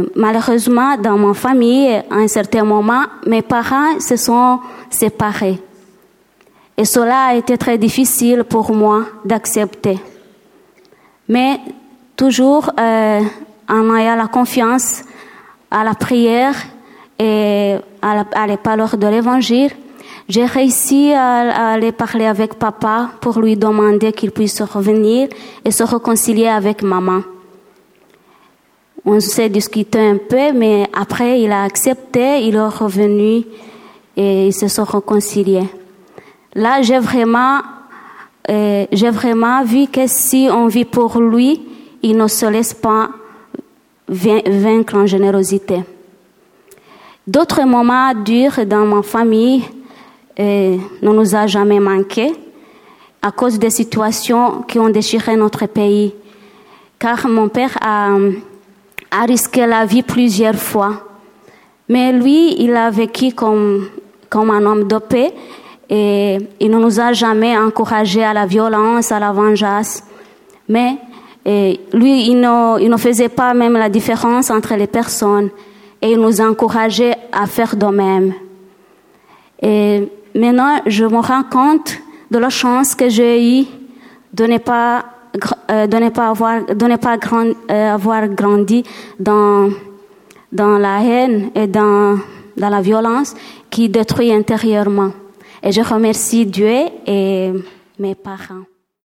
Malheureusement, dans ma famille, à un certain moment, mes parents se sont séparés. Et cela a été très difficile pour moi d'accepter. Mais toujours en ayant la confiance à la prière et à les paroles de l'Évangile, j'ai réussi à aller parler avec papa pour lui demander qu'il puisse revenir et se réconcilier avec maman. On s'est discuté un peu, mais après il a accepté, il est revenu et ils se sont réconciliés. Là, j'ai vraiment vu que si on vit pour lui, il ne se laisse pas vaincre en générosité. D'autres moments durs dans ma famille ne nous a jamais manqué à cause des situations qui ont déchiré notre pays. Car mon père a risqué la vie plusieurs fois. Mais lui, il a vécu comme un homme de paix et il ne nous a jamais encouragés à la violence, à la vengeance. Mais lui, il ne faisait pas même la différence entre les personnes et il nous encourageait à faire de même. Et maintenant, je me rends compte de la chance que j'ai eue de ne pas avoir grandi dans la haine et dans la violence qui détruit intérieurement. Et je remercie Dieu et mes parents.